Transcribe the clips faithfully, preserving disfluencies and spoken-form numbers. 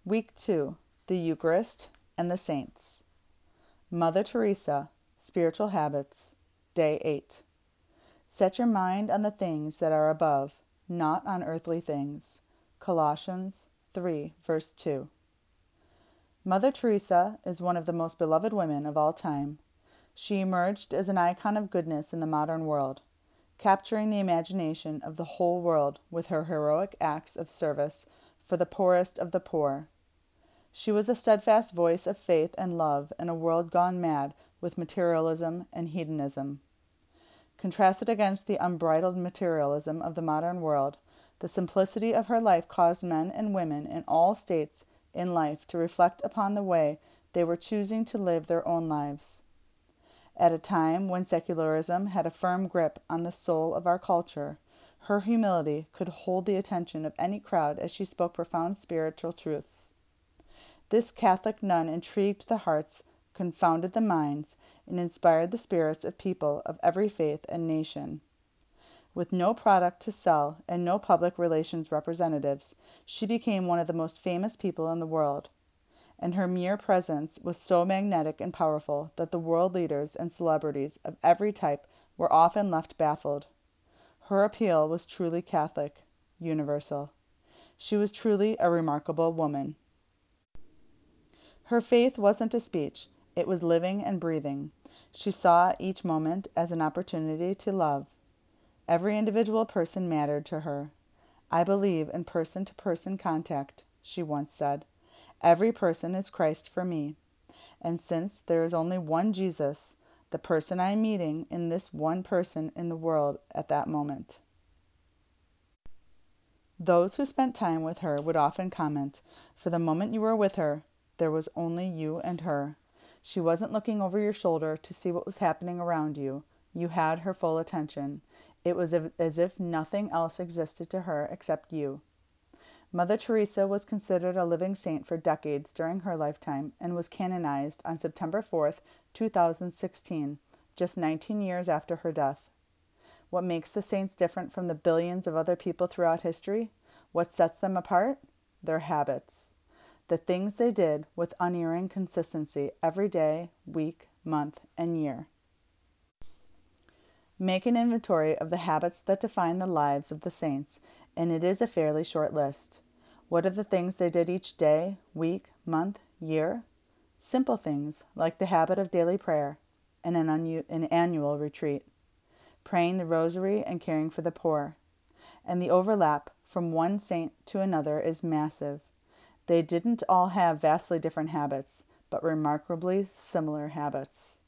Week two, the Eucharist and the Saints. Mother Teresa, Spiritual Habits, Day eight. Set your mind on the things that are above, not on earthly things. Colossians three, verse two. Mother Teresa is one of the most beloved women of all time. She emerged as an icon of goodness in the modern world, capturing the imagination of the whole world with her heroic acts of service for the poorest of the poor. She was a steadfast voice of faith and love in a world gone mad with materialism and hedonism. Contrasted against the unbridled materialism of the modern world, the simplicity of her life caused men and women in all states in life to reflect upon the way they were choosing to live their own lives. At a time when secularism had a firm grip on the soul of our culture, her humility could hold the attention of any crowd as she spoke profound spiritual truths. This Catholic nun intrigued the hearts, confounded the minds, and inspired the spirits of people of every faith and nation. With no product to sell and no public relations representatives, she became one of the most famous people in the world, and her mere presence was so magnetic and powerful that the world leaders and celebrities of every type were often left baffled. Her appeal was truly Catholic, universal. She was truly a remarkable woman. Her faith wasn't a speech, it was living and breathing. She saw each moment as an opportunity to love. Every individual person mattered to her. "I believe in person-to-person contact," she once said. "Every person is Christ for me. And since there is only one Jesus, the person I am meeting in this one person in the world at that moment." Those who spent time with her would often comment, "For the moment you were with her, there was only you and her. She wasn't looking over your shoulder to see what was happening around you. You had her full attention. It was as if nothing else existed to her except you." Mother Teresa was considered a living saint for decades during her lifetime and was canonized on September fourth, two thousand sixteen, just nineteen years after her death. What makes the saints different from the billions of other people throughout history? What sets them apart? Their habits. The things they did with unerring consistency every day, week, month, and year. Make an inventory of the habits that define the lives of the saints, and it is a fairly short list. What are the things they did each day, week, month, year? Simple things, like the habit of daily prayer and an, un- an annual retreat, praying the rosary and caring for the poor. And the overlap from one saint to another is massive. They didn't all have vastly different habits, but remarkably similar habits.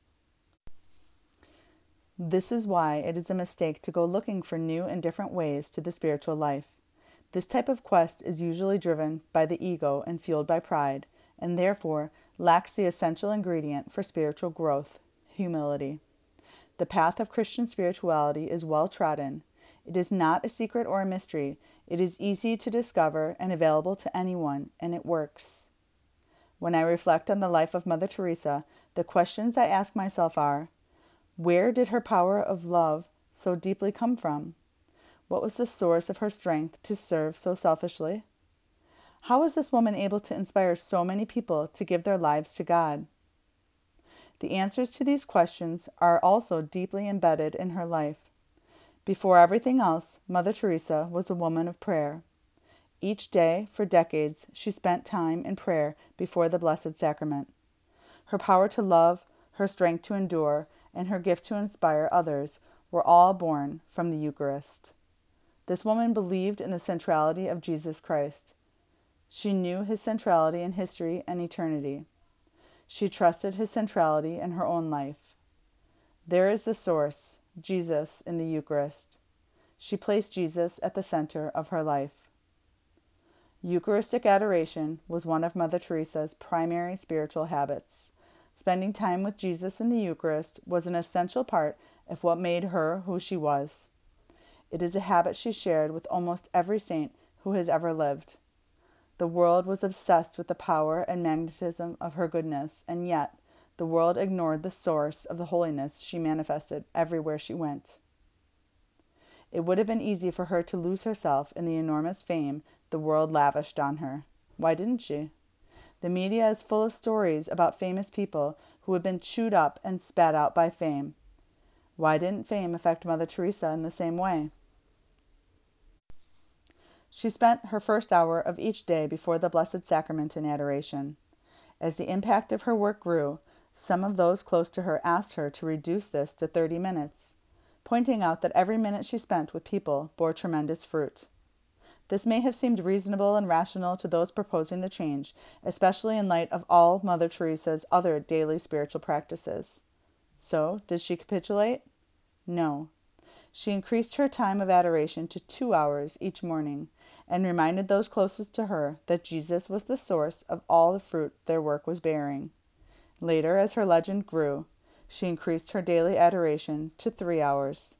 This is why it is a mistake to go looking for new and different ways to the spiritual life. This type of quest is usually driven by the ego and fueled by pride, and therefore lacks the essential ingredient for spiritual growth, humility. The path of Christian spirituality is well trodden. It is not a secret or a mystery. It is easy to discover and available to anyone, and it works. When I reflect on the life of Mother Teresa, the questions I ask myself are: where did her power of love so deeply come from? What was the source of her strength to serve so selfishly? How was this woman able to inspire so many people to give their lives to God? The answers to these questions are also deeply embedded in her life. Before everything else, Mother Teresa was a woman of prayer. Each day, for decades, she spent time in prayer before the Blessed Sacrament. Her power to love, her strength to endure, and her gift to inspire others were all born from the Eucharist. This woman believed in the centrality of Jesus Christ. She knew his centrality in history and eternity. She trusted his centrality in her own life. There is the source, Jesus in the Eucharist. She placed Jesus at the center of her life. Eucharistic adoration was one of Mother Teresa's primary spiritual habits. Spending time with Jesus in the Eucharist was an essential part of what made her who she was. It is a habit she shared with almost every saint who has ever lived. The world was obsessed with the power and magnetism of her goodness, and yet the world ignored the source of the holiness she manifested everywhere she went. It would have been easy for her to lose herself in the enormous fame the world lavished on her. Why didn't she? The media is full of stories about famous people who have been chewed up and spat out by fame. Why didn't fame affect Mother Teresa in the same way? She spent her first hour of each day before the Blessed Sacrament in adoration. As the impact of her work grew, some of those close to her asked her to reduce this to thirty minutes, pointing out that every minute she spent with people bore tremendous fruit. This may have seemed reasonable and rational to those proposing the change, especially in light of all Mother Teresa's other daily spiritual practices. So, did she capitulate? No. She increased her time of adoration to two hours each morning, and reminded those closest to her that Jesus was the source of all the fruit their work was bearing. Later, as her legend grew, she increased her daily adoration to three hours.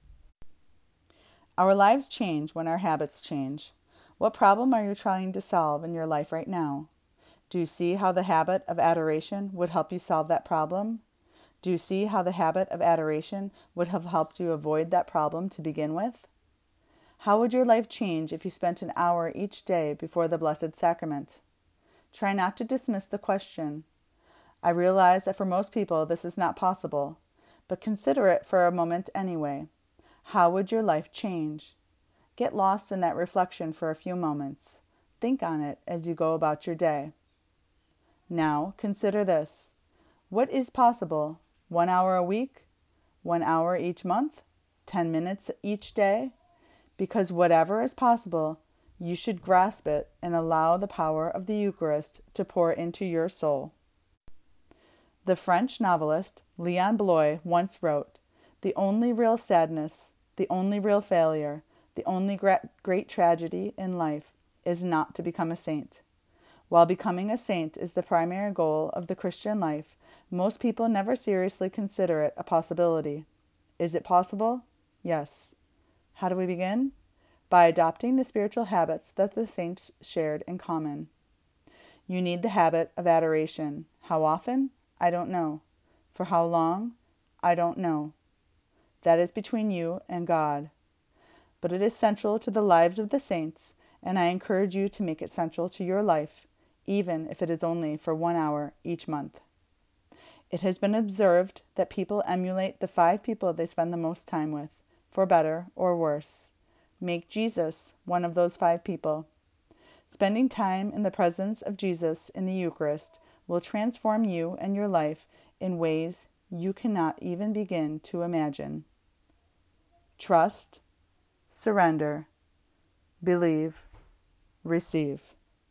Our lives change when our habits change. What problem are you trying to solve in your life right now? Do you see how the habit of adoration would help you solve that problem? Do you see how the habit of adoration would have helped you avoid that problem to begin with? How would your life change if you spent an hour each day before the Blessed Sacrament? Try not to dismiss the question. I realize that for most people this is not possible, but consider it for a moment anyway. How would your life change? Get lost in that reflection for a few moments. Think on it as you go about your day. Now, consider this. What is possible? One hour a week? One hour each month? Ten minutes each day? Because whatever is possible, you should grasp it and allow the power of the Eucharist to pour into your soul. The French novelist Leon Bloy once wrote, "The only real sadness, the only real failure, the only great tragedy in life is not to become a saint." While becoming a saint is the primary goal of the Christian life, most people never seriously consider it a possibility. Is it possible? Yes. How do we begin? By adopting the spiritual habits that the saints shared in common. You need the habit of adoration. How often? I don't know. For how long? I don't know. That is between you and God. But it is central to the lives of the saints, and I encourage you to make it central to your life, even if it is only for one hour each month. It has been observed that people emulate the five people they spend the most time with, for better or worse. Make Jesus one of those five people. Spending time in the presence of Jesus in the Eucharist will transform you and your life in ways you cannot even begin to imagine. Trust, surrender, believe, receive.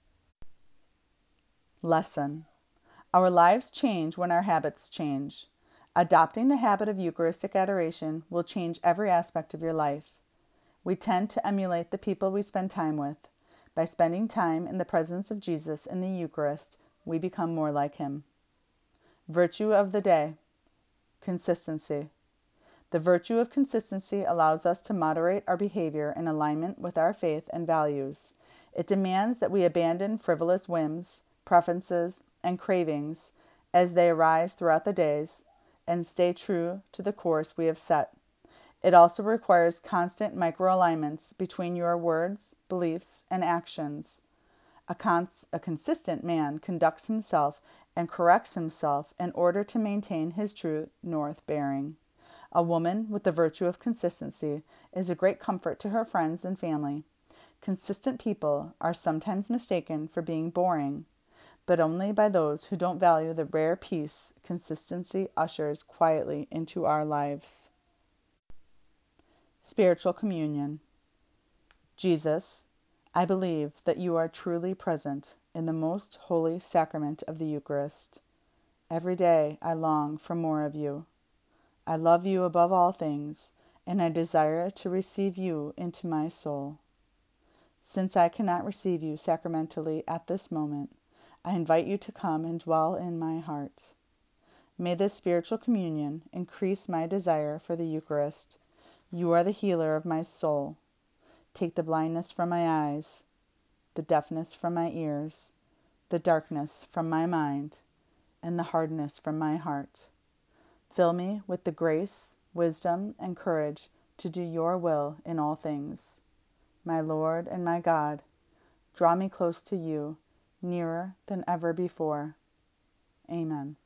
Lesson. Our lives change when our habits change. Adopting the habit of Eucharistic adoration will change every aspect of your life. We tend to emulate the people we spend time with. By spending time in the presence of Jesus in the Eucharist, we become more like Him. Virtue of the day. Consistency. The virtue of consistency allows us to moderate our behavior in alignment with our faith and values. It demands that we abandon frivolous whims, preferences, and cravings as they arise throughout the days, and stay true to the course we have set. It also requires constant micro-alignments between your words, beliefs, and actions. A, cons- a consistent man conducts himself and corrects himself in order to maintain his true north bearing. A woman with the virtue of consistency is a great comfort to her friends and family. Consistent people are sometimes mistaken for being boring, but only by those who don't value the rare peace consistency ushers quietly into our lives. Spiritual Communion. Jesus, I believe that you are truly present in the most holy sacrament of the Eucharist. Every day I long for more of you. I love you above all things, and I desire to receive you into my soul. Since I cannot receive you sacramentally at this moment, I invite you to come and dwell in my heart. May this spiritual communion increase my desire for the Eucharist. You are the healer of my soul. Take the blindness from my eyes, the deafness from my ears, the darkness from my mind, and the hardness from my heart. Fill me with the grace, wisdom, and courage to do your will in all things. My Lord and my God, draw me close to you nearer than ever before. Amen.